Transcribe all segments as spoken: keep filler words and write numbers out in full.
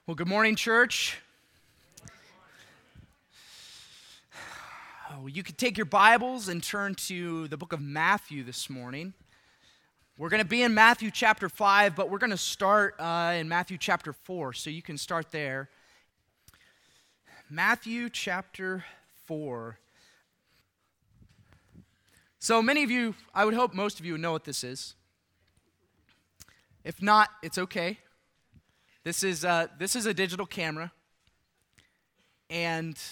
Well, good morning, church. Oh, you could take your Bibles and turn to the book of Matthew this morning. We're going to be in Matthew chapter five, but we're going to start uh, in Matthew chapter four, so you can start there. Matthew chapter four. So many of you, I would hope most of you know what this is. If not, it's okay. This is uh, this is a digital camera, and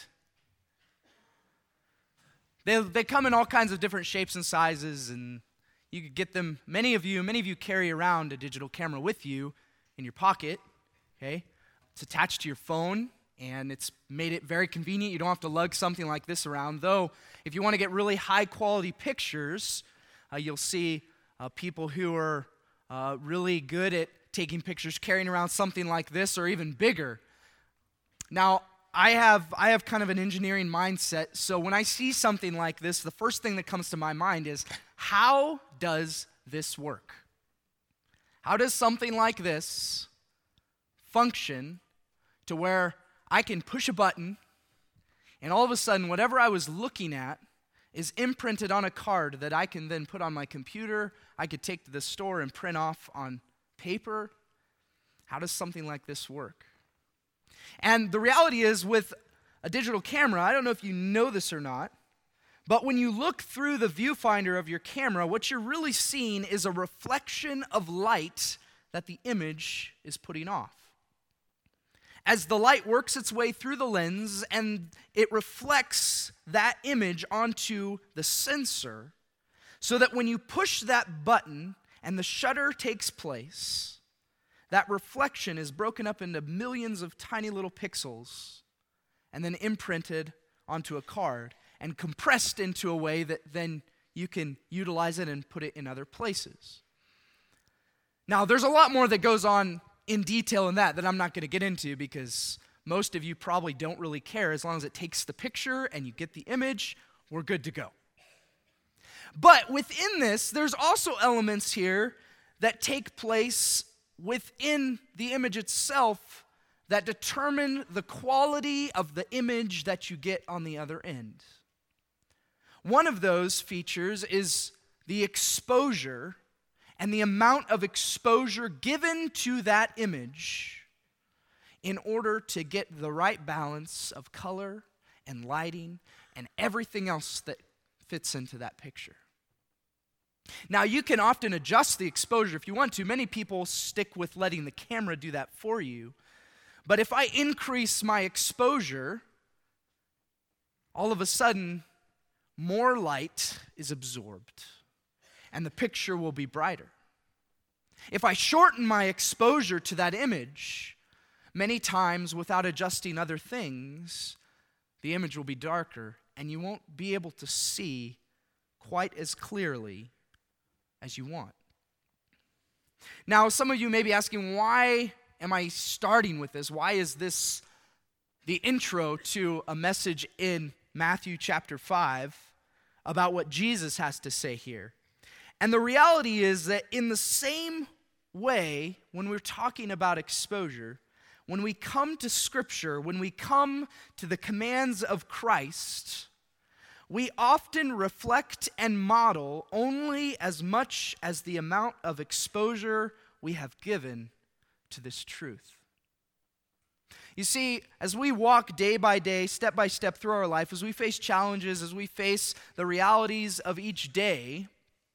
they they come in all kinds of different shapes and sizes, and you could get them. Many of you, many of you carry around a digital camera with you in your pocket. Okay, it's attached to your phone, and it's made it very convenient. You don't have to lug something like this around. Though, if you want to get really high quality pictures, uh, you'll see uh, people who are uh, really good at taking pictures, carrying around something like this or even bigger. Now, I have I have kind of an engineering mindset, so when I see something like this, the first thing that comes to my mind is, how does this work? How does something like this function to where I can push a button and all of a sudden whatever I was looking at is imprinted on a card that I can then put on my computer, I could take to the store and print off on paper? How does something like this work? And the reality is, with a digital camera, I don't know if you know this or not, but when you look through the viewfinder of your camera, what you're really seeing is a reflection of light that the image is putting off. As the light works its way through the lens and it reflects that image onto the sensor, so that when you push that button and the shutter takes place, that reflection is broken up into millions of tiny little pixels and then imprinted onto a card and compressed into a way that then you can utilize it and put it in other places. Now, there's a lot more that goes on in detail in that that I'm not going to get into, because most of you probably don't really care. As long as it takes the picture and you get the image, we're good to go. But within this, there's also elements here that take place within the image itself that determine the quality of the image that you get on the other end. One of those features is the exposure and the amount of exposure given to that image in order to get the right balance of color and lighting and everything else that fits into that picture. Now, you can often adjust the exposure if you want to. Many people stick with letting the camera do that for you. But if I increase my exposure, all of a sudden, more light is absorbed, and the picture will be brighter. If I shorten my exposure to that image, many times without adjusting other things, the image will be darker, and you won't be able to see quite as clearly as you want. Now, some of you may be asking, why am I starting with this? Why is this the intro to a message in Matthew chapter five about what Jesus has to say here? And the reality is that in the same way, when we're talking about exposure, when we come to Scripture, when we come to the commands of Christ, we often reflect and model only as much as the amount of exposure we have given to this truth. You see, as we walk day by day, step by step through our life, as we face challenges, as we face the realities of each day,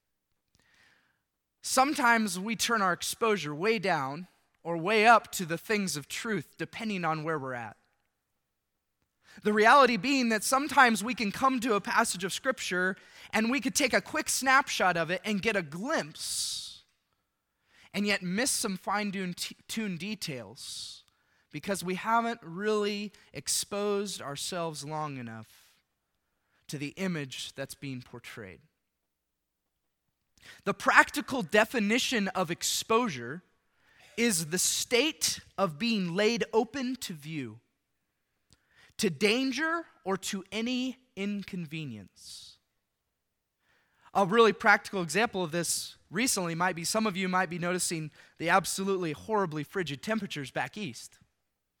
sometimes we turn our exposure way down or way up to the things of truth, depending on where we're at. The reality being that sometimes we can come to a passage of Scripture and we could take a quick snapshot of it and get a glimpse, and yet miss some fine-tuned details because we haven't really exposed ourselves long enough to the image that's being portrayed. The practical definition of exposure is the state of being laid open to view, to danger, or to any inconvenience. A really practical example of this recently might be, some of you might be noticing the absolutely horribly frigid temperatures back east.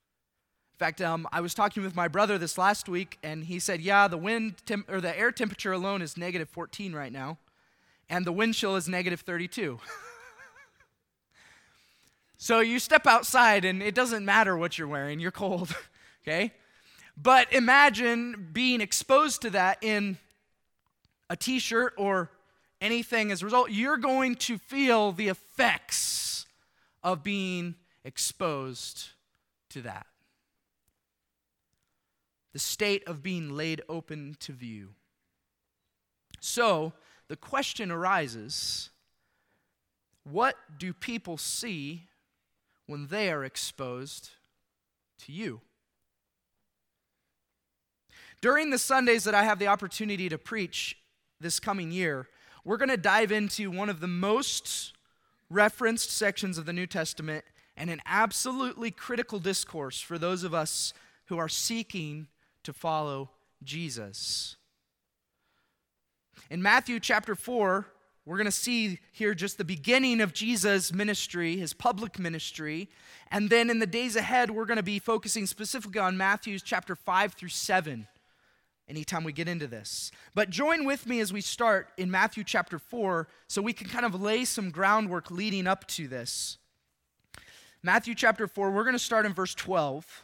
fact, um, I was talking with my brother this last week, and he said, yeah, the wind temp- or the air temperature alone is negative fourteen right now, and the wind chill is negative thirty-two. So you step outside, and it doesn't matter what you're wearing. You're cold, okay? But imagine being exposed to that in a t-shirt or anything. As a result, you're going to feel the effects of being exposed to that. The state of being laid open to view. So, the question arises, what do people see when they are exposed to you? During the Sundays that I have the opportunity to preach this coming year, we're going to dive into one of the most referenced sections of the New Testament and an absolutely critical discourse for those of us who are seeking to follow Jesus. In Matthew chapter four, we're going to see here just the beginning of Jesus' ministry, his public ministry. And then in the days ahead, we're going to be focusing specifically on Matthew chapter five through seven, anytime we get into this. But join with me as we start in Matthew chapter four so we can kind of lay some groundwork leading up to this. Matthew chapter four, we're going to start in verse twelve.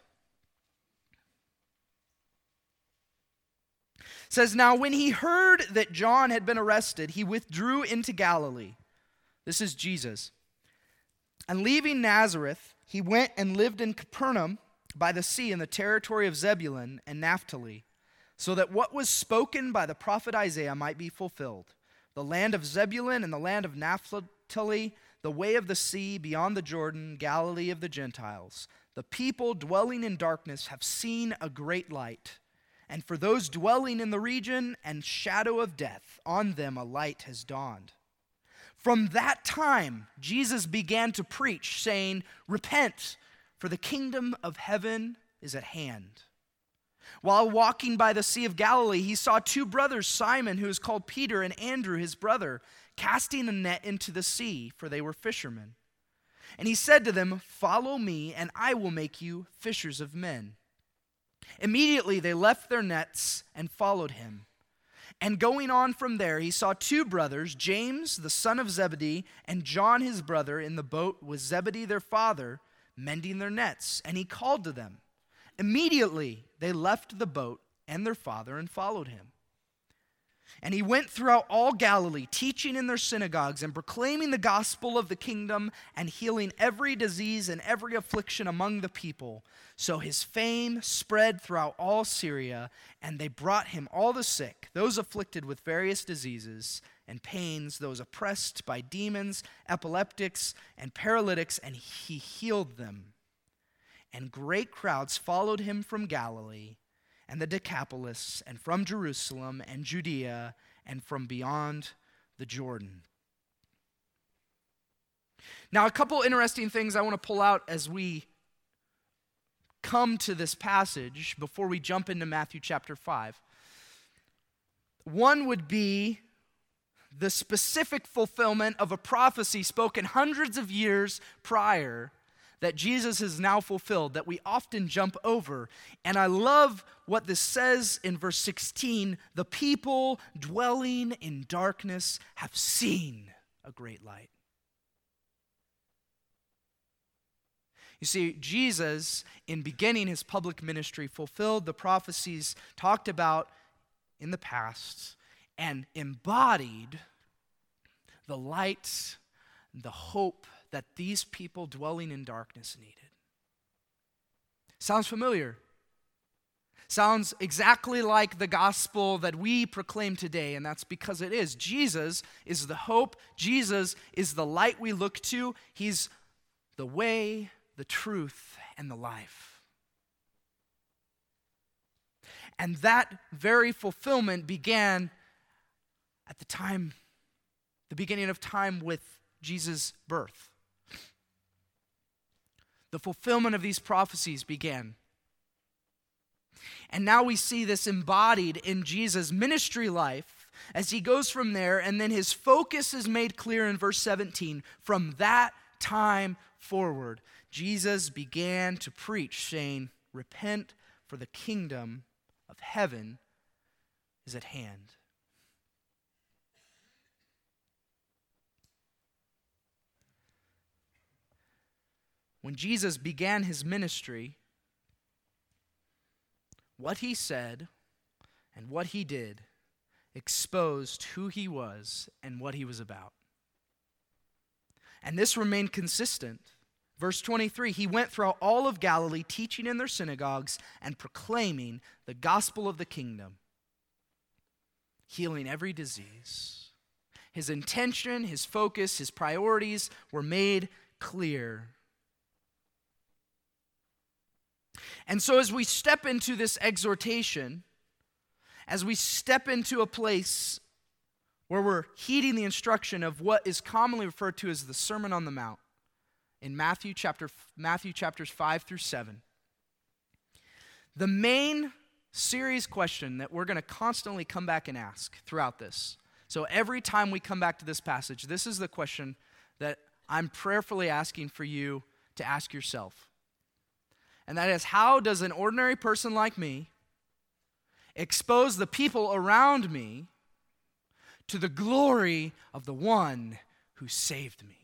It says, now when he heard that John had been arrested, he withdrew into Galilee. This is Jesus. And leaving Nazareth, he went and lived in Capernaum by the sea in the territory of Zebulun and Naphtali, so that what was spoken by the prophet Isaiah might be fulfilled. The land of Zebulun and the land of Naphtali, the way of the sea beyond the Jordan, Galilee of the Gentiles. The people dwelling in darkness have seen a great light. And for those dwelling in the region and shadow of death, on them a light has dawned. From that time, Jesus began to preach, saying, repent, for the kingdom of heaven is at hand. While walking by the Sea of Galilee, he saw two brothers, Simon, who is called Peter, and Andrew, his brother, casting a net into the sea, for they were fishermen. And he said to them, follow me, and I will make you fishers of men. Immediately they left their nets and followed him. And going on from there, he saw two brothers, James, the son of Zebedee, and John, his brother, in the boat with Zebedee, their father, mending their nets. And he called to them. Immediately they left the boat and their father and followed him. And he went throughout all Galilee, teaching in their synagogues and proclaiming the gospel of the kingdom and healing every disease and every affliction among the people. So his fame spread throughout all Syria, and they brought him all the sick, those afflicted with various diseases and pains, those oppressed by demons, epileptics, and paralytics, and he healed them. And great crowds followed him from Galilee and the Decapolis, and from Jerusalem and Judea, and from beyond the Jordan. Now, a couple interesting things I want to pull out as we come to this passage before we jump into Matthew chapter five. One would be the specific fulfillment of a prophecy spoken hundreds of years prior that Jesus has now fulfilled, that we often jump over. And I love what this says in verse sixteen, the people dwelling in darkness have seen a great light. You see, Jesus, in beginning his public ministry, fulfilled the prophecies talked about in the past and embodied the light, the hope that these people dwelling in darkness needed. Sounds familiar? Sounds exactly like the gospel that we proclaim today, and that's because it is. Jesus is the hope. Jesus is the light we look to. He's the way, the truth, and the life. And that very fulfillment began at the time, the beginning of time with Jesus' birth. The fulfillment of these prophecies began. And now we see this embodied in Jesus' ministry life as he goes from there, and then his focus is made clear in verse seventeen. From that time forward, Jesus began to preach, saying, Repent, for the kingdom of heaven is at hand. When Jesus began his ministry, what he said and what he did exposed who he was and what he was about. And this remained consistent. Verse twenty-three, he went throughout all of Galilee, teaching in their synagogues and proclaiming the gospel of the kingdom, healing every disease. His intention, his focus, his priorities were made clear. And so as we step into this exhortation, as we step into a place where we're heeding the instruction of what is commonly referred to as the Sermon on the Mount, in Matthew chapter Matthew chapters five through seven, the main series question that we're going to constantly come back and ask throughout this. So every time we come back to this passage, this is the question that I'm prayerfully asking for you to ask yourself. And that is, how does an ordinary person like me expose the people around me to the glory of the one who saved me?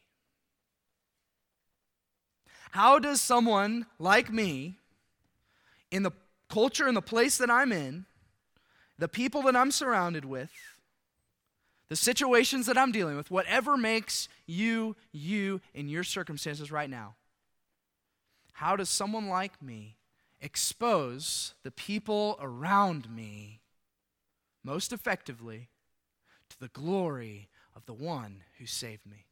How does someone like me, in the culture and the place that I'm in, the people that I'm surrounded with, the situations that I'm dealing with, whatever makes you, you in your circumstances right now, how does someone like me expose the people around me most effectively to the glory of the one who saved me?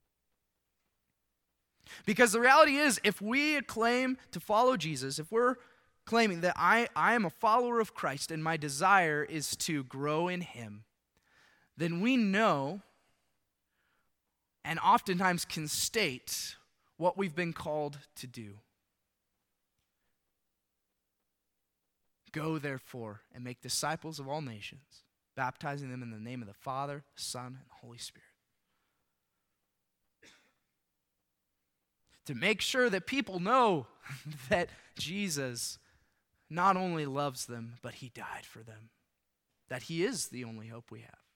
Because the reality is, if we claim to follow Jesus, if we're claiming that I, I am a follower of Christ and my desire is to grow in him, then we know and oftentimes can state what we've been called to do. Go, therefore, and make disciples of all nations, baptizing them in the name of the Father, the Son, and the Holy Spirit. To make sure that people know that Jesus not only loves them, but he died for them. That he is the only hope we have.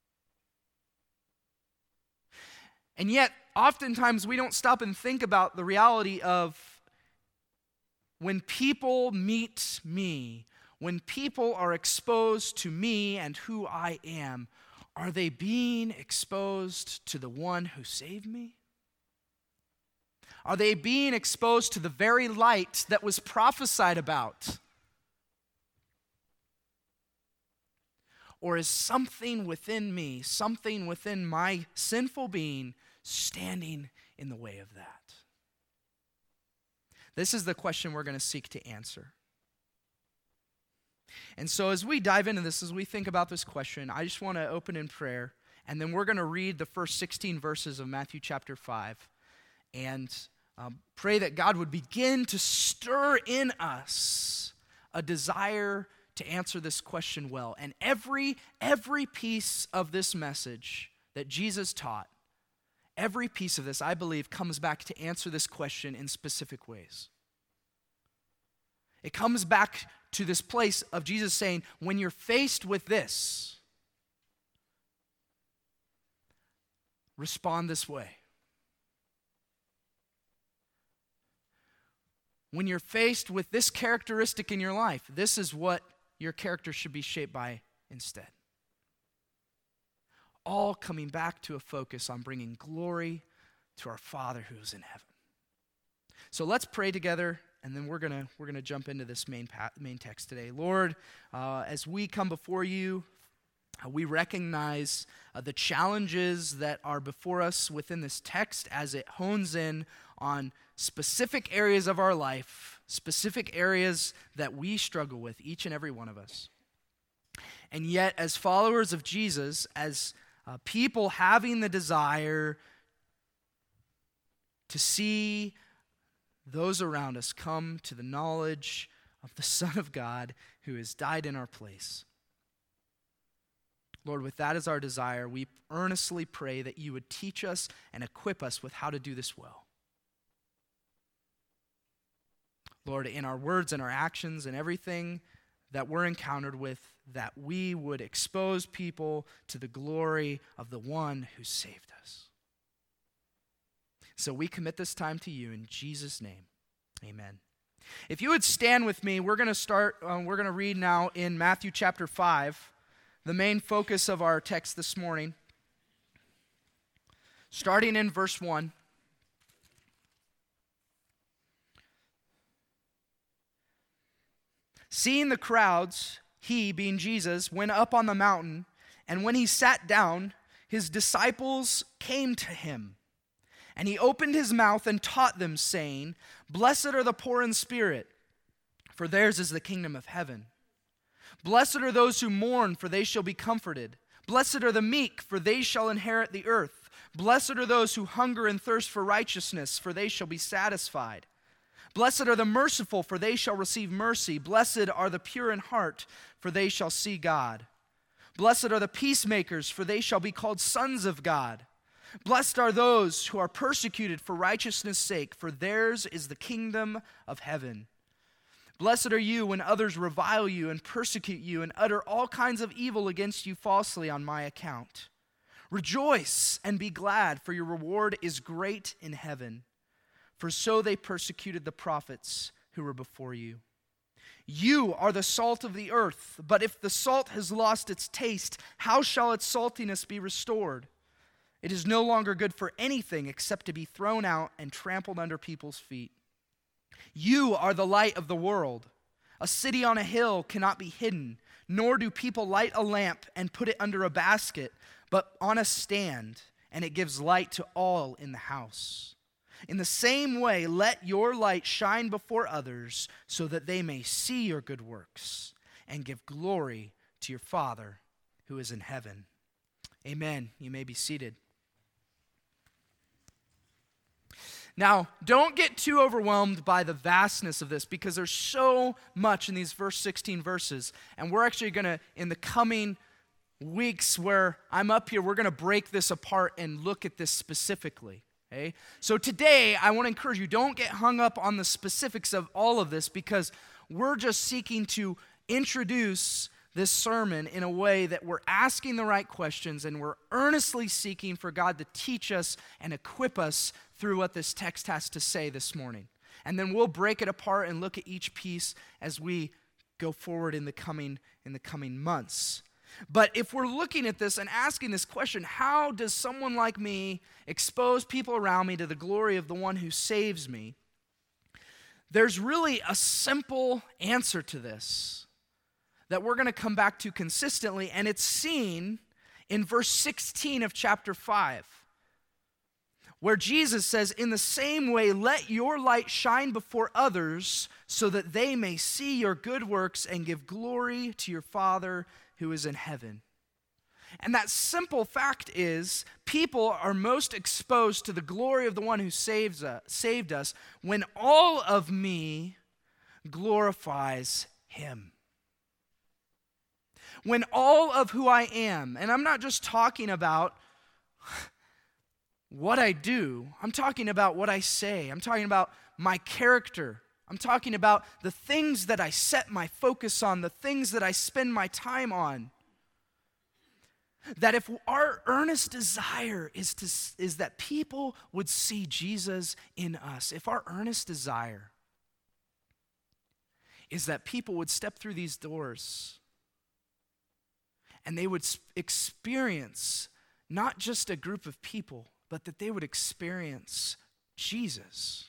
And yet, oftentimes we don't stop and think about the reality of when people meet me, when people are exposed to me and who I am, are they being exposed to the one who saved me? Are they being exposed to the very light that was prophesied about? Or is something within me, something within my sinful being, standing in the way of that? This is the question we're going to seek to answer. And so as we dive into this, as we think about this question, I just want to open in prayer, and then we're going to read the first sixteen verses of Matthew chapter five, and um, pray that God would begin to stir in us a desire to answer this question well. And every, every piece of this message that Jesus taught, every piece of this, I believe, comes back to answer this question in specific ways. It comes back to this place of Jesus saying, when you're faced with this, respond this way. When you're faced with this characteristic in your life, this is what your character should be shaped by instead. All coming back to a focus on bringing glory to our Father who is in heaven. So let's pray together, and then we're gonna we're gonna jump into this main pa- main text today. Lord, uh, as we come before you, uh, we recognize uh, the challenges that are before us within this text as it hones in on specific areas of our life, specific areas that we struggle with, each and every one of us. And yet, as followers of Jesus, as uh, people having the desire to see those around us come to the knowledge of the Son of God who has died in our place. Lord, with that as our desire, we earnestly pray that you would teach us and equip us with how to do this well. Lord, in our words and our actions and everything that we're encountered with, that we would expose people to the glory of the one who saved us. So we commit this time to you in Jesus' name. Amen. If you would stand with me, we're going to start, uh, we're going to read now in Matthew chapter five, the main focus of our text this morning, starting in verse one. Seeing the crowds, he, being Jesus, went up on the mountain, and when he sat down, his disciples came to him. And he opened his mouth and taught them, saying, Blessed are the poor in spirit, for theirs is the kingdom of heaven. Blessed are those who mourn, for they shall be comforted. Blessed are the meek, for they shall inherit the earth. Blessed are those who hunger and thirst for righteousness, for they shall be satisfied. Blessed are the merciful, for they shall receive mercy. Blessed are the pure in heart, for they shall see God. Blessed are the peacemakers, for they shall be called sons of God. Blessed are those who are persecuted for righteousness' sake, for theirs is the kingdom of heaven. Blessed are you when others revile you and persecute you and utter all kinds of evil against you falsely on my account. Rejoice and be glad, for your reward is great in heaven. For so they persecuted the prophets who were before you. You are the salt of the earth, but if the salt has lost its taste, how shall its saltiness be restored? It is no longer good for anything except to be thrown out and trampled under people's feet. You are the light of the world. A city on a hill cannot be hidden, nor do people light a lamp and put it under a basket, but on a stand, and it gives light to all in the house. In the same way, let your light shine before others, so that they may see your good works and give glory to your Father who is in heaven. Amen. You may be seated. Now, don't get too overwhelmed by the vastness of this, because there's so much in these verse sixteen verses. And we're actually going to, in the coming weeks where I'm up here, we're going to break this apart and look at this specifically. Okay? So today, I want to encourage you, don't get hung up on the specifics of all of this, because we're just seeking to introduce this sermon in a way that we're asking the right questions and we're earnestly seeking for God to teach us and equip us through what this text has to say this morning. And then we'll break it apart and look at each piece as we go forward in the coming in the coming months. But if we're looking at this and asking this question, how does someone like me expose people around me to the glory of the one who saves me? There's really a simple answer to this that we're going to come back to consistently, and it's seen in verse sixteen of chapter five, where Jesus says, in the same way, let your light shine before others so that they may see your good works and give glory to your Father who is in heaven. And that simple fact is, people are most exposed to the glory of the one who saves us, saved us when all of me glorifies him. When all of who I am, and I'm not just talking about what I do, I'm talking about what I say, I'm talking about my character, I'm talking about the things that I set my focus on, the things that I spend my time on. That if our earnest desire is, to, is that people would see Jesus in us, if our earnest desire is that people would step through these doors and they would experience not just a group of people, but that they would experience Jesus.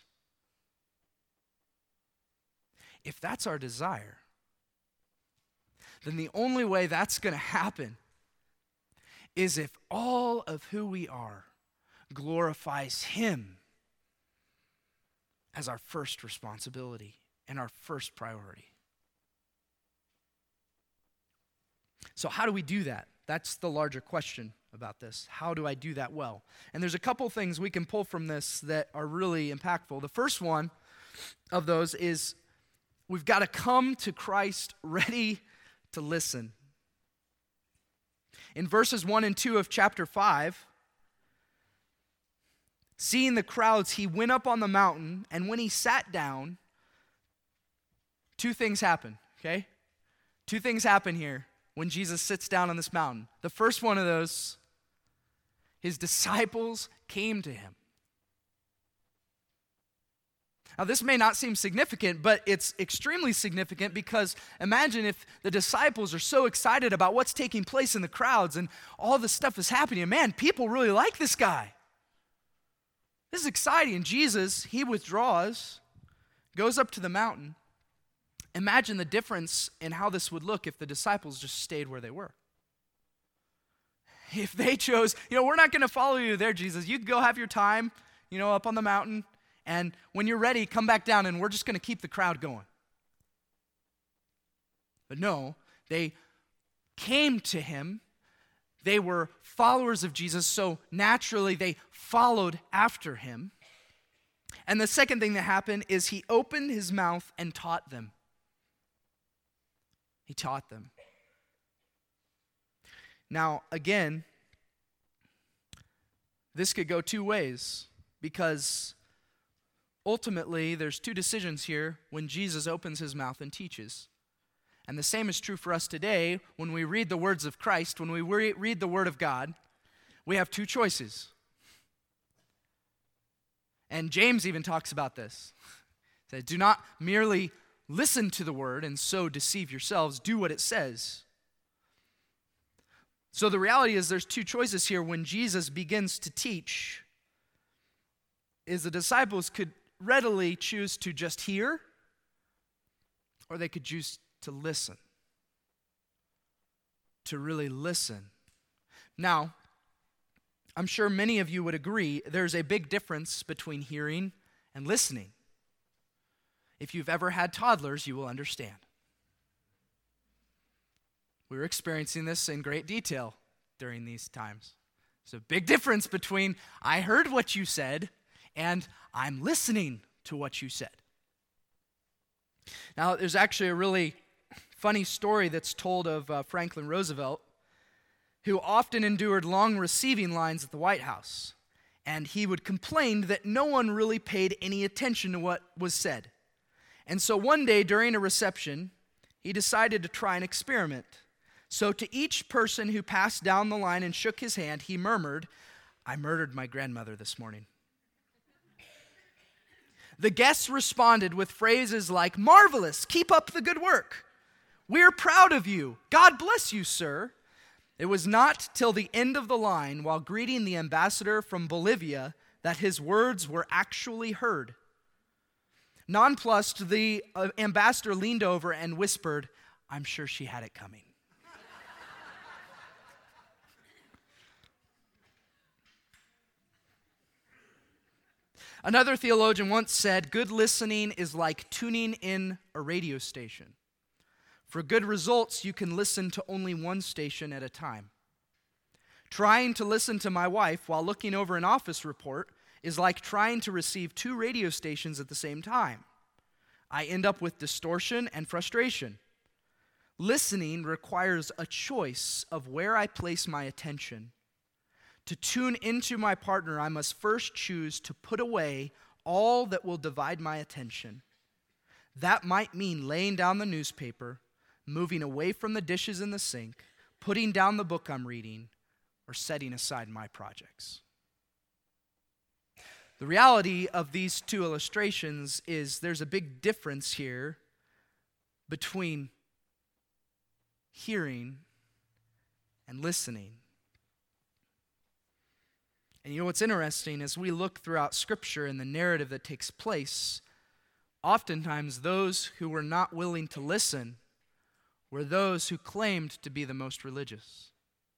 If that's our desire, then the only way that's going to happen is if all of who we are glorifies him as our first responsibility and our first priority. So how do we do that? That's the larger question about this. How do I do that well? And there's a couple things we can pull from this that are really impactful. The first one of those is we've got to come to Christ ready to listen. In verses one and two of chapter five, seeing the crowds, he went up on the mountain, and when he sat down, two things happen, okay? Two things happen here when Jesus sits down on this mountain. The first one of those, his disciples came to him. Now, this may not seem significant, but it's extremely significant because imagine if the disciples are so excited about what's taking place in the crowds and all this stuff is happening. Man, people really like this guy. This is exciting. Jesus, he withdraws, goes up to the mountain. Imagine the difference in how this would look if the disciples just stayed where they were. If they chose, you know, we're not going to follow you there, Jesus. You go have your time, you know, up on the mountain. And when you're ready, come back down and we're just going to keep the crowd going. But no, they came to him. They were followers of Jesus, so naturally they followed after him. And the second thing that happened is he opened his mouth and taught them. He taught them. Now, again, this could go two ways because ultimately, there's two decisions here when Jesus opens his mouth and teaches. And the same is true for us today when we read the words of Christ, when we re- read the Word of God, we have two choices. And James even talks about this. He says, do not merely listen to the Word and so deceive yourselves, do what it says. So the reality is there's two choices here when Jesus begins to teach, is the disciples could readily choose to just hear, or they could choose to listen. To really listen. Now, I'm sure many of you would agree there's a big difference between hearing and listening. If you've ever had toddlers, you will understand. We're experiencing this in great detail during these times. There's a big difference between I heard what you said and I'm listening to what you said. Now, there's actually a really funny story that's told of uh, Franklin Roosevelt, who often endured long receiving lines at the White House. And he would complain that no one really paid any attention to what was said. And so one day during a reception, he decided to try an experiment. So to each person who passed down the line and shook his hand, he murmured, "I murdered my grandmother this morning." The guests responded with phrases like, "Marvelous, keep up the good work. We're proud of you. God bless you, sir." It was not till the end of the line, while greeting the ambassador from Bolivia, that his words were actually heard. Nonplussed, the uh, ambassador leaned over and whispered, "I'm sure she had it coming." Another theologian once said, good listening is like tuning in a radio station. For good results, you can listen to only one station at a time. Trying to listen to my wife while looking over an office report is like trying to receive two radio stations at the same time. I end up with distortion and frustration. Listening requires a choice of where I place my attention. To tune into my partner, I must first choose to put away all that will divide my attention. That might mean laying down the newspaper, moving away from the dishes in the sink, putting down the book I'm reading, or setting aside my projects. The reality of these two illustrations is there's a big difference here between hearing and listening. And you know what's interesting, as we look throughout Scripture and the narrative that takes place, oftentimes those who were not willing to listen were those who claimed to be the most religious.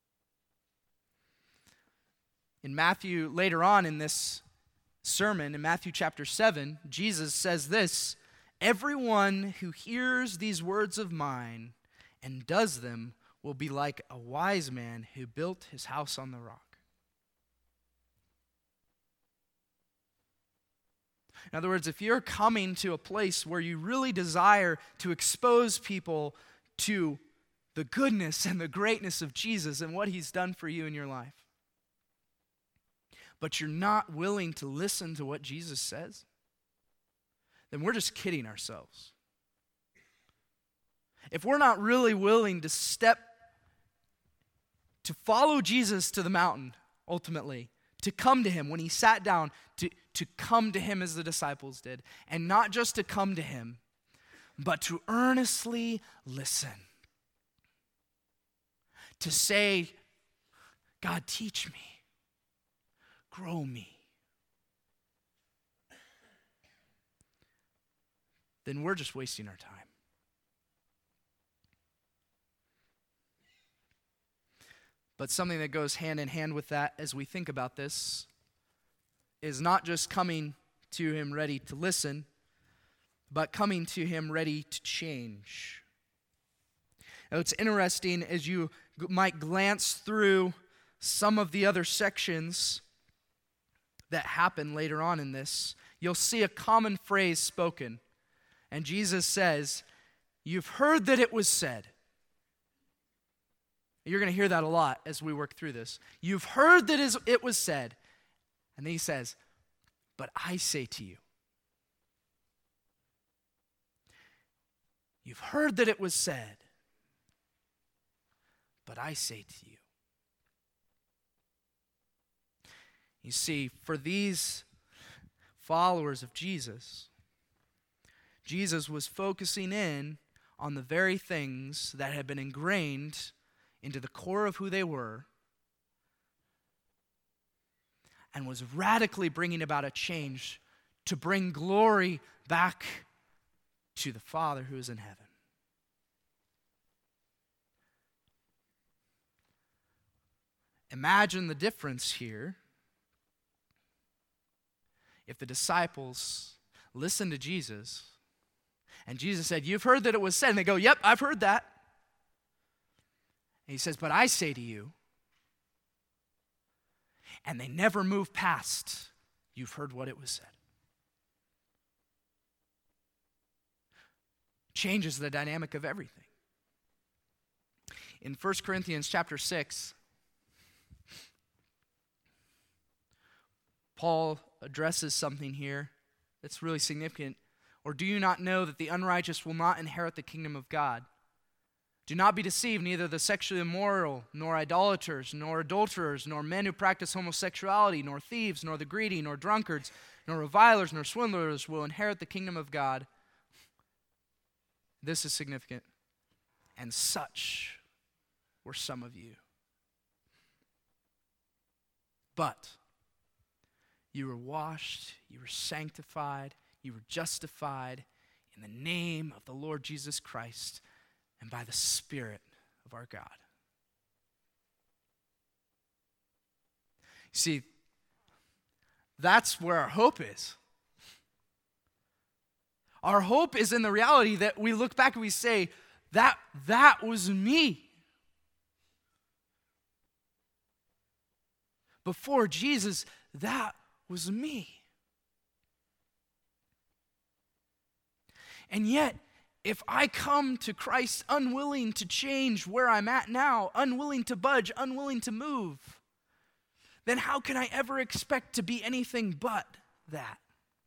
In Matthew, later on in this sermon, in Matthew chapter seven, Jesus says this, "Everyone who hears these words of mine and does them will be like a wise man who built his house on the rock." In other words, if you're coming to a place where you really desire to expose people to the goodness and the greatness of Jesus and what he's done for you in your life, but you're not willing to listen to what Jesus says, then we're just kidding ourselves. if we're not really willing to step, to follow Jesus to the mountain, ultimately, to come to him when he sat down, to, to come to him as the disciples did, and not just to come to him, but to earnestly listen. To say, God, teach me, grow me. Then we're just wasting our time. But something that goes hand in hand with that as we think about this is not just coming to him ready to listen, but coming to him ready to change. Now, it's interesting as you g- might glance through some of the other sections that happen later on in this, you'll see a common phrase spoken. And Jesus says, "You've heard that it was said." You're going to hear that a lot as we work through this. You've heard that is- it was said. And then he says, "But I say to you." You've heard that it was said, but I say to you. You see, for these followers of Jesus, Jesus was focusing in on the very things that had been ingrained into the core of who they were and was radically bringing about a change to bring glory back to the Father who is in heaven. Imagine the difference here if the disciples listened to Jesus and Jesus said, "You've heard that it was said." And they go, "Yep, I've heard that." And he says, "But I say to you." And they never move past, "You've heard what it was said." Changes the dynamic of everything. In First Corinthians chapter six, Paul addresses something here that's really significant. "Or do you not know that the unrighteous will not inherit the kingdom of God? Do not be deceived, neither the sexually immoral, nor idolaters, nor adulterers, nor men who practice homosexuality, nor thieves, nor the greedy, nor drunkards, nor revilers, nor swindlers will inherit the kingdom of God." This is significant. "And such were some of you. But you were washed, you were sanctified, you were justified in the name of the Lord Jesus Christ and by the Spirit of our God." You see, that's where our hope is. Our hope is in the reality that we look back and we say, that, that was me. Before Jesus, that was me. And yet, if I come to Christ unwilling to change where I'm at now, unwilling to budge, unwilling to move, then how can I ever expect to be anything but that?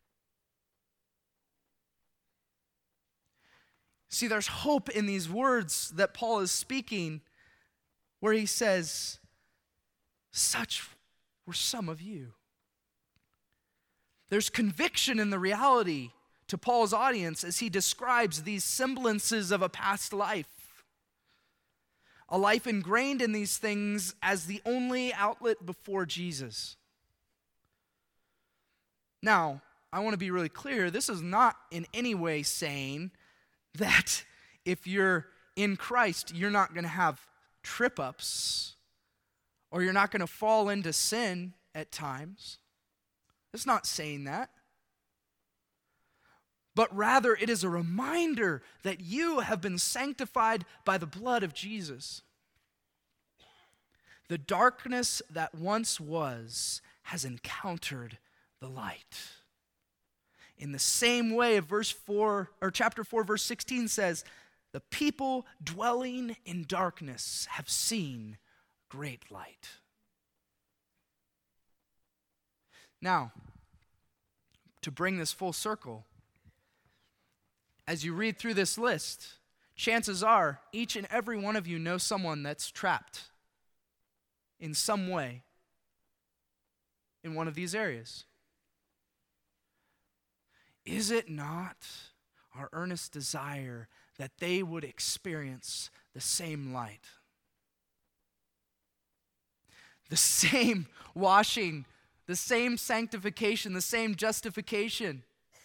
See, there's hope in these words that Paul is speaking, where he says, "Such were some of you." There's conviction in the reality to Paul's audience as he describes these semblances of a past life. A life ingrained in these things as the only outlet before Jesus. Now, I want to be really clear. This is not in any way saying that if you're in Christ, you're not going to have trip-ups or you're not going to fall into sin at times. It's not saying that. But rather, it is a reminder that you have been sanctified by the blood of Jesus. The darkness that once was has encountered the light. In the same way, verse four or chapter four, verse sixteen says, "The people dwelling in darkness have seen great light." Now, to bring this full circle, as you read through this list, chances are each and every one of you know someone that's trapped in some way in one of these areas. Is it not our earnest desire that they would experience the same light? The same washing, the same sanctification, the same justification.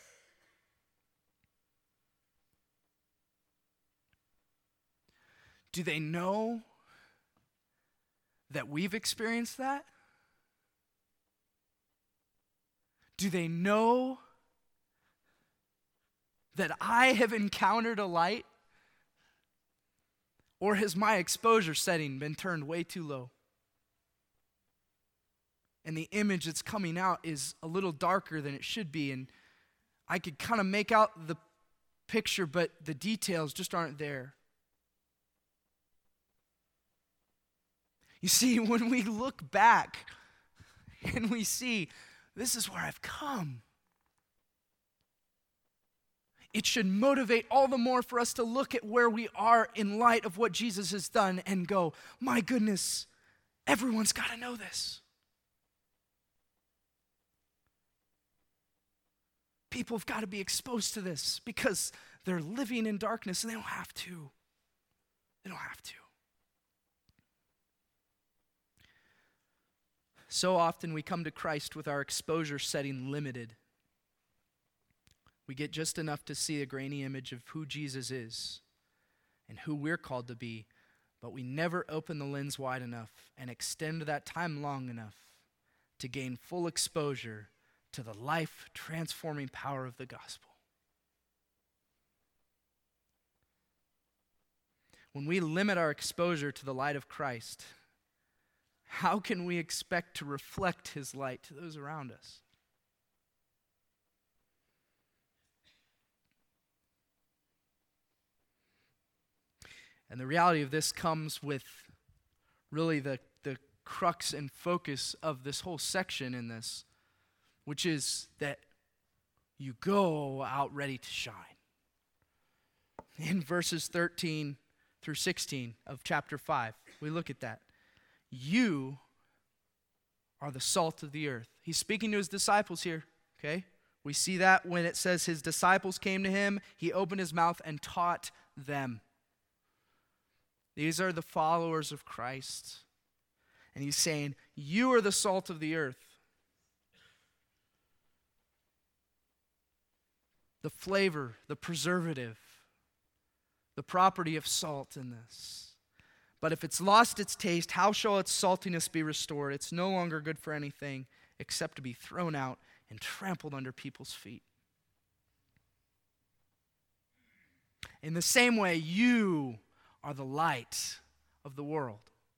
Do they know that we've experienced that? Do they know that I have encountered a light? Or has my exposure setting been turned way too low? And the image that's coming out is a little darker than it should be, and I could kind of make out the picture, but the details just aren't there. You see, when we look back and we see, this is where I've come, it should motivate all the more for us to look at where we are in light of what Jesus has done and go, my goodness, everyone's got to know this. People have got to be exposed to this because they're living in darkness and they don't have to. They don't have to. So often we come to Christ with our exposure setting limited. We get just enough to see a grainy image of who Jesus is and who we're called to be, but we never open the lens wide enough and extend that time long enough to gain full exposure to the life-transforming power of the gospel. When we limit our exposure to the light of Christ, how can we expect to reflect his light to those around us? And the reality of this comes with really the, the crux and focus of this whole section in this, which is that you go out ready to shine. In verses thirteen through sixteen of chapter five, we look at that. You are the salt of the earth. He's speaking to his disciples here, okay? We see that when it says his disciples came to him, he opened his mouth and taught them. These are the followers of Christ. And he's saying, you are the salt of the earth. The flavor, the preservative, the property of salt in this. But if it's lost its taste, how shall its saltiness be restored? It's no longer good for anything except to be thrown out and trampled under people's feet. In the same way, you are the light of the world.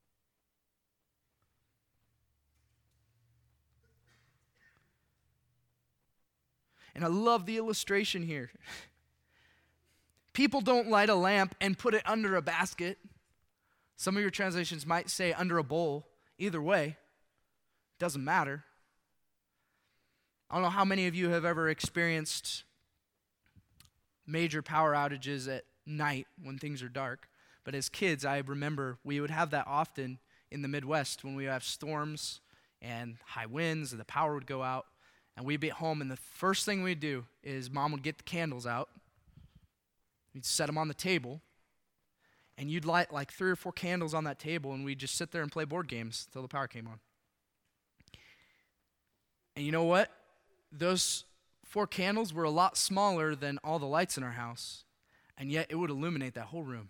And I love the illustration here. People don't light a lamp and put it under a basket. Some of your translations might say under a bowl. Either way, doesn't matter. I don't know how many of you have ever experienced major power outages at night when things are dark. But as kids, I remember we would have that often in the Midwest when we have storms and high winds and the power would go out. And we'd be at home and the first thing we'd do is Mom would get the candles out. We'd set them on the table. And you'd light like three or four candles on that table, and we'd just sit there and play board games until the power came on. And you know what? Those four candles were a lot smaller than all the lights in our house, and yet it would illuminate that whole room.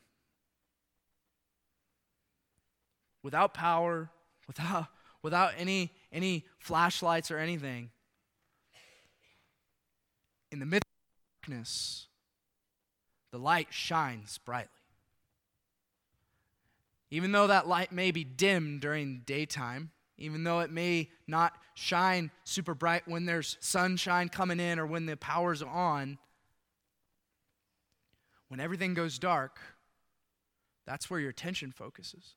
Without power, without, without any, any flashlights or anything, in the midst of darkness, the light shines brightly. Even though that light may be dim during daytime, even though it may not shine super bright when there's sunshine coming in or when the power's on, when everything goes dark, that's where your attention focuses.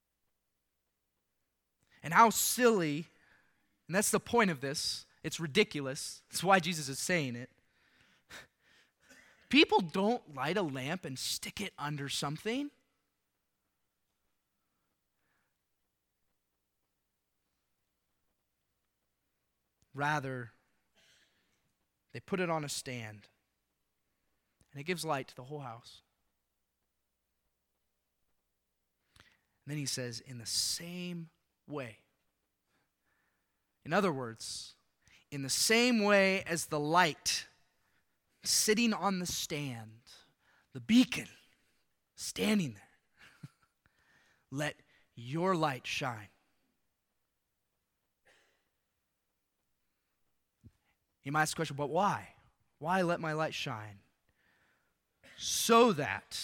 And how silly, and that's the point of this, it's ridiculous, that's why Jesus is saying it. People don't light a lamp and stick it under something. Rather, they put it on a stand, and it gives light to the whole house. And then he says, in the same way. In other words, in the same way as the light sitting on the stand, the beacon standing there, let your light shine. You might ask the question, but why? Why let my light shine? So that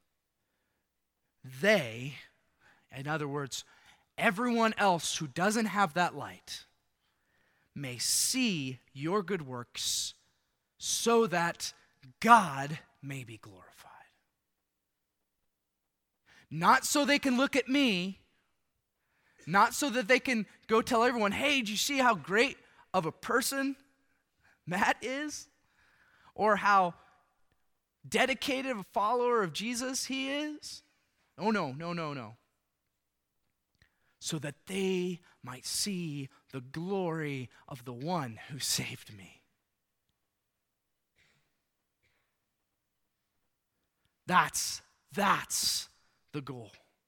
they, in other words, everyone else who doesn't have that light, may see your good works so that God may be glorified. Not so they can look at me, not so that they can go tell everyone, hey, did you see how great of a person Matt is? Or how dedicated a follower of Jesus he is? Oh, no, no, no, no. So that they might see the glory of the one who saved me. That's, that's the goal.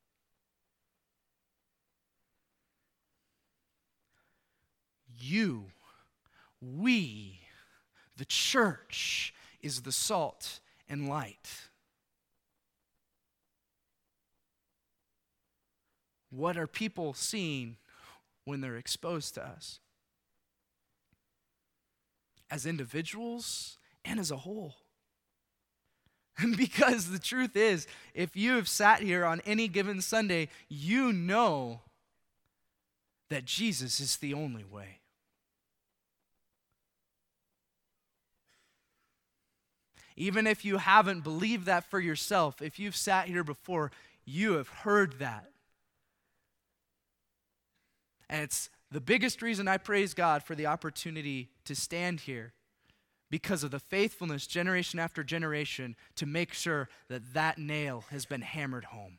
You, we, the church, is the salt and light. What are people seeing when they're exposed to us? As individuals and as a whole. Because the truth is, if you have sat here on any given Sunday, you know that Jesus is the only way. Even if you haven't believed that for yourself, if you've sat here before, you have heard that. And it's the biggest reason I praise God for the opportunity to stand here, because of the faithfulness generation after generation to make sure that that nail has been hammered home.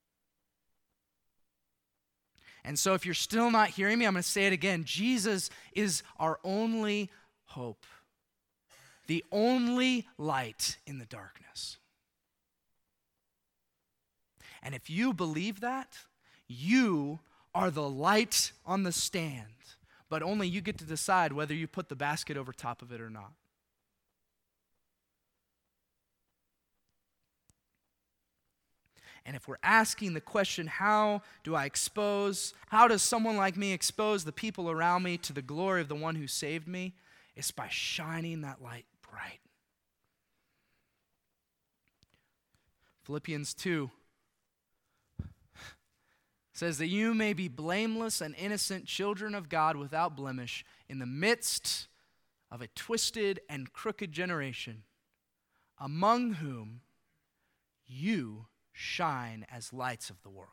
And so if you're still not hearing me, I'm going to say it again. Jesus is our only hope. The only light in the darkness. And if you believe that, you are the light on the stand, but only you get to decide whether you put the basket over top of it or not. And if we're asking the question, how do I expose, how does someone like me expose the people around me to the glory of the one who saved me? It's by shining that light bright. Philippians two says that you may be blameless and innocent children of God without blemish in the midst of a twisted and crooked generation, among whom you shine as lights of the world.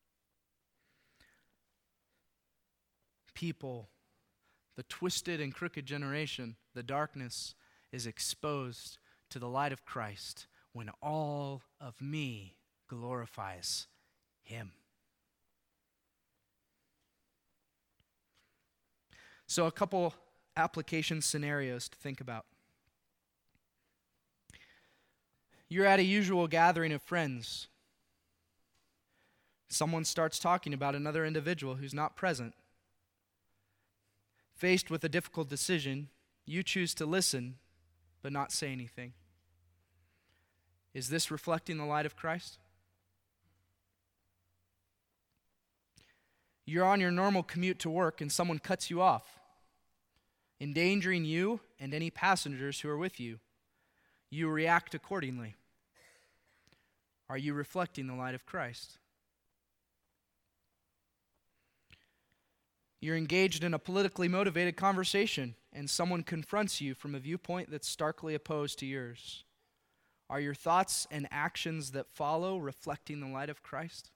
People, the twisted and crooked generation, the darkness is exposed to the light of Christ when all of me glorifies Him. So a couple application scenarios to think about. You're at a usual gathering of friends. Someone starts talking about another individual who's not present. Faced with a difficult decision, you choose to listen but not say anything. Is this reflecting the light of Christ? You're on your normal commute to work and someone cuts you off, endangering you and any passengers who are with you. You react accordingly. Are you reflecting the light of Christ? You're engaged in a politically motivated conversation and someone confronts you from a viewpoint that's starkly opposed to yours. Are your thoughts and actions that follow reflecting the light of Christ?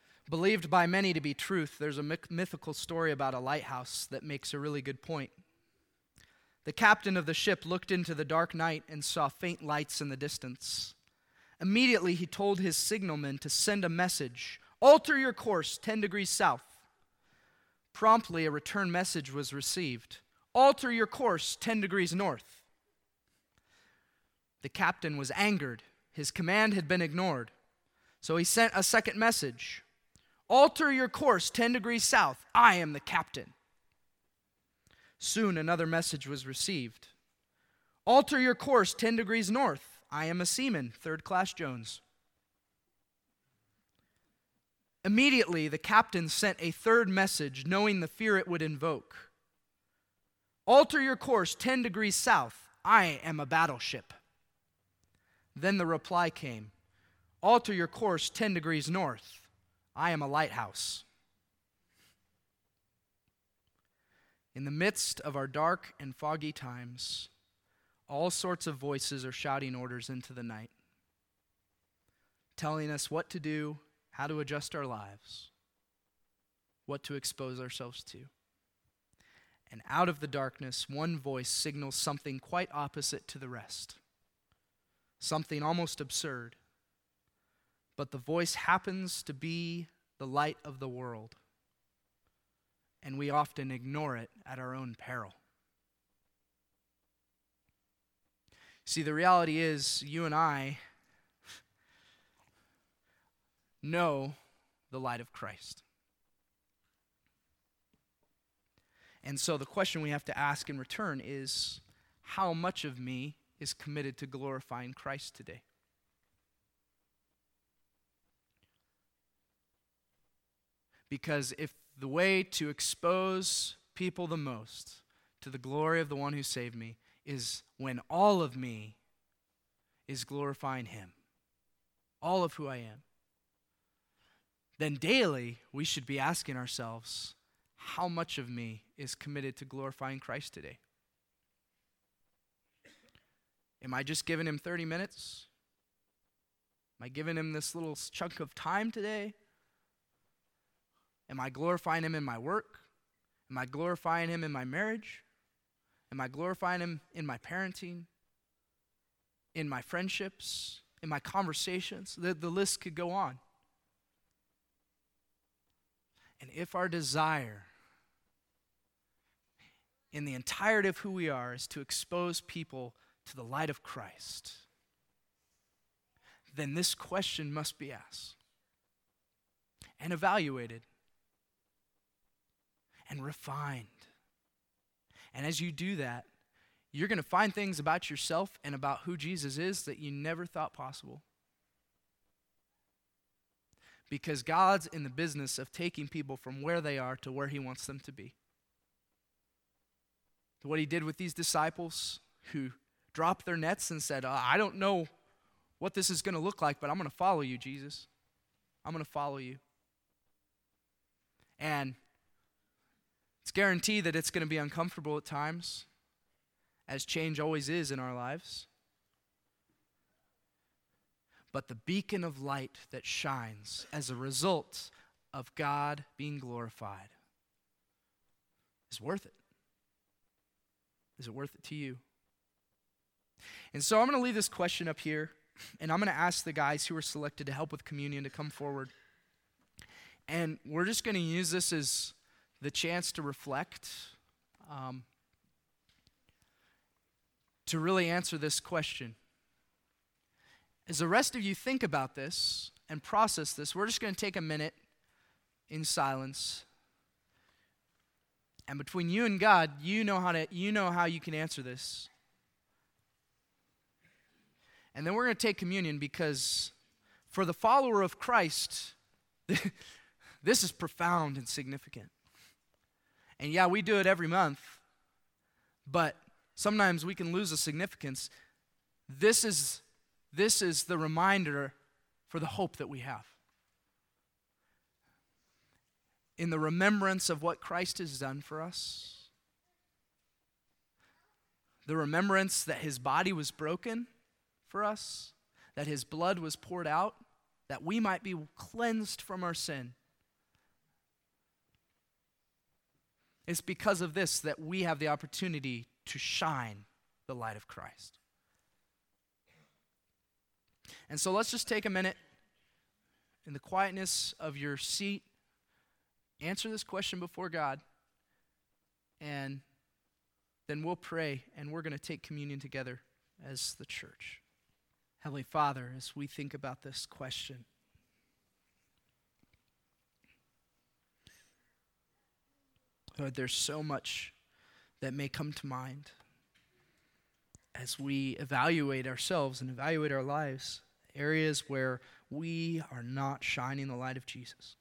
Believed by many to be truth, there's a mythical story about a lighthouse that makes a really good point. The captain of the ship looked into the dark night and saw faint lights in the distance. Immediately he told his signalman to send a message, "Alter your course ten degrees south." Promptly a return message was received, "Alter your course ten degrees north." The captain was angered. His command had been ignored. So he sent a second message, "Alter your course ten degrees south. I am the captain." Soon another message was received, "Alter your course ten degrees north. I am a seaman, third class Jones." Immediately, the captain sent a third message, knowing the fear it would invoke. "Alter your course ten degrees south. I am a battleship." Then the reply came, "Alter your course ten degrees north. I am a lighthouse." In the midst of our dark and foggy times, all sorts of voices are shouting orders into the night, telling us what to do, how to adjust our lives, what to expose ourselves to. And out of the darkness, one voice signals something quite opposite to the rest, something almost absurd. But the voice happens to be the light of the world, and we often ignore it at our own peril. See, the reality is, you and I know the light of Christ. And so the question we have to ask in return is, how much of me is committed to glorifying Christ today? Because if the way to expose people the most to the glory of the one who saved me is when all of me is glorifying him, all of who I am, then daily we should be asking ourselves, how much of me is committed to glorifying Christ today? Am I just giving him thirty minutes? Am I giving him this little chunk of time today? Am I glorifying him in my work? Am I glorifying him in my marriage? Am I glorifying him in my parenting? In my friendships? In my conversations? The, the list could go on. And if our desire in the entirety of who we are is to expose people to the light of Christ, then this question must be asked and evaluated and refined. And as you do that, you're going to find things about yourself and about who Jesus is that you never thought possible. Because God's in the business of taking people from where they are to where he wants them to be. What he did with these disciples who dropped their nets and said, uh, I don't know what this is going to look like, but I'm going to follow you, Jesus. I'm going to follow you. And it's guaranteed that it's going to be uncomfortable at times, as change always is in our lives. But the beacon of light that shines as a result of God being glorified is worth it. Is it worth it to you? And so I'm going to leave this question up here, and I'm going to ask the guys who were selected to help with communion to come forward. And we're just going to use this as the chance to reflect, um, to really answer this question. As the rest of you think about this and process this, we're just going to take a minute in silence. And between you and God, you know how to you know how you can answer this. And then we're going to take communion, because for the follower of Christ, this is profound and significant. And yeah, we do it every month, but sometimes we can lose the significance. This is This is the reminder for the hope that we have. In the remembrance of what Christ has done for us, the remembrance that his body was broken for us, that his blood was poured out, that we might be cleansed from our sin. It's because of this that we have the opportunity to shine the light of Christ. And so let's just take a minute in the quietness of your seat, answer this question before God, and then we'll pray, and we're going to take communion together as the church. Heavenly Father, as we think about this question, Lord, there's so much that may come to mind as we evaluate ourselves and evaluate our lives, areas where we are not shining the light of Jesus.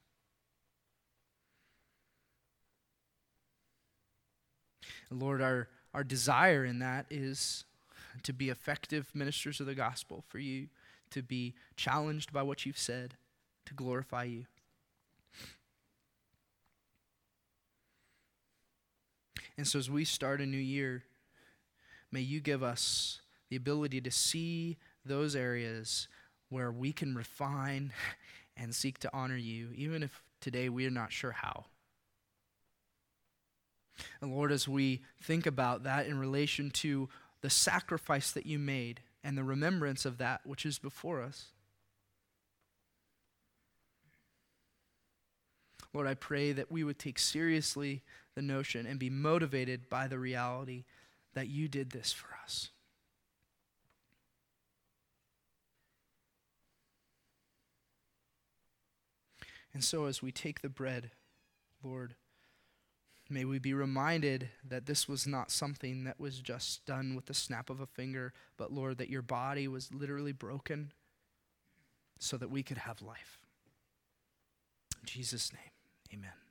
And Lord, our, our desire in that is to be effective ministers of the gospel, for you to be challenged by what you've said, to glorify you. And so as we start a new year, may you give us the ability to see those areas where we can refine and seek to honor you, even if today we are not sure how. And Lord, as we think about that in relation to the sacrifice that you made and the remembrance of that which is before us, Lord, I pray that we would take seriously the notion and be motivated by the reality that you did this for us. And so as we take the bread, Lord, may we be reminded that this was not something that was just done with the snap of a finger, but Lord, that your body was literally broken so that we could have life. In Jesus' name, amen.